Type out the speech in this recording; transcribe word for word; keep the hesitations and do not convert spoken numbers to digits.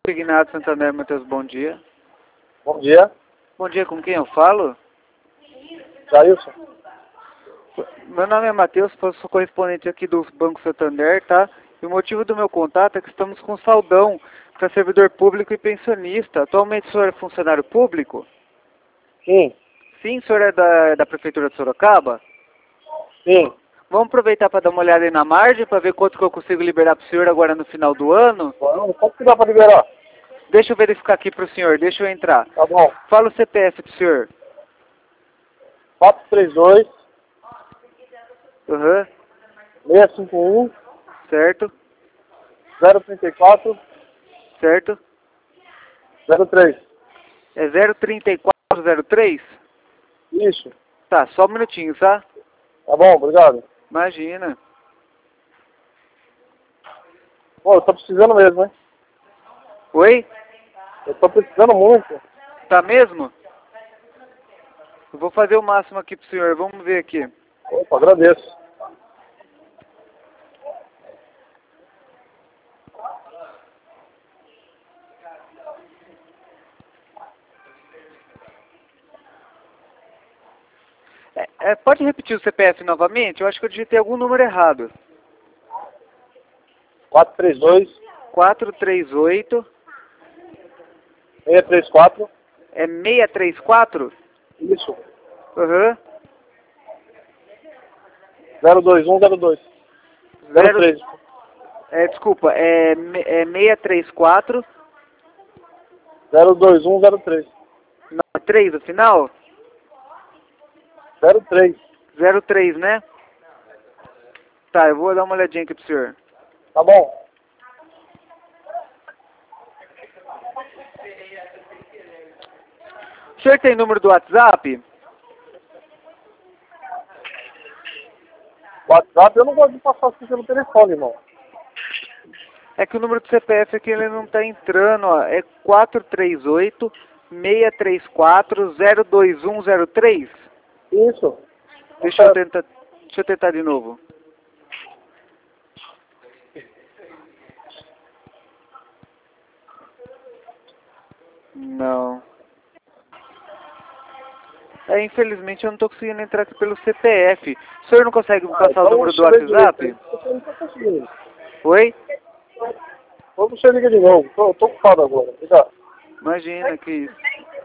Ignado Santander, Matheus, bom dia. Bom dia. Bom dia, com quem eu falo? Jailson. Meu nome é Matheus, sou correspondente aqui do Banco Santander, tá? E o motivo do meu contato é que estamos com saldão para servidor público e pensionista. Atualmente o senhor é funcionário público? Sim. Sim, o senhor é da, da Prefeitura de Sorocaba? Sim. Vamos aproveitar para dar uma olhada aí na margem, para ver quanto que eu consigo liberar para o senhor agora no final do ano? Não, quanto que dá para liberar? Deixa eu verificar aqui para o senhor, deixa eu entrar. Tá bom. Fala o C P F do senhor. quatro três dois, Aham, seis cinco um, certo, zero três quatro, certo. zero três. É zero trinta e quatro zero três? Isso. Tá, só um minutinho, tá? Tá bom, obrigado. Imagina. Pô, eu tô precisando mesmo, hein? Oi? Eu tô precisando muito. Tá mesmo? Eu vou fazer o máximo aqui pro senhor, vamos ver aqui. Opa, agradeço. É, é, pode repetir o C P F novamente? Eu acho que eu digitei algum número errado. quatro três dois, quatro três oito, seis três quatro. é seis três quatro? Isso. Aham. zero dois um zero dois. Zero- zero três. É, desculpa, é, me- é seis três quatro, zero dois um zero três. não, três no final? zero três. zero três, né? Tá, eu vou dar uma olhadinha aqui pro senhor. Tá bom. O senhor tem número do WhatsApp? WhatsApp eu não gosto de passar assim pelo telefone, irmão. É que o número do C P F aqui ele não tá entrando, ó. É quatro três oito, seis três quatro, zero dois um zero três? Isso. Deixa eu tentar, deixa eu tentar de novo. Não. É, infelizmente eu não tô conseguindo entrar aqui pelo C P F. O senhor não consegue me Ah, passar então o número do você liga WhatsApp? direito aí. Eu não tô conseguindo. Oi? Ou você liga de novo. Tô, tô ocupado agora. Obrigado. Imagina que isso.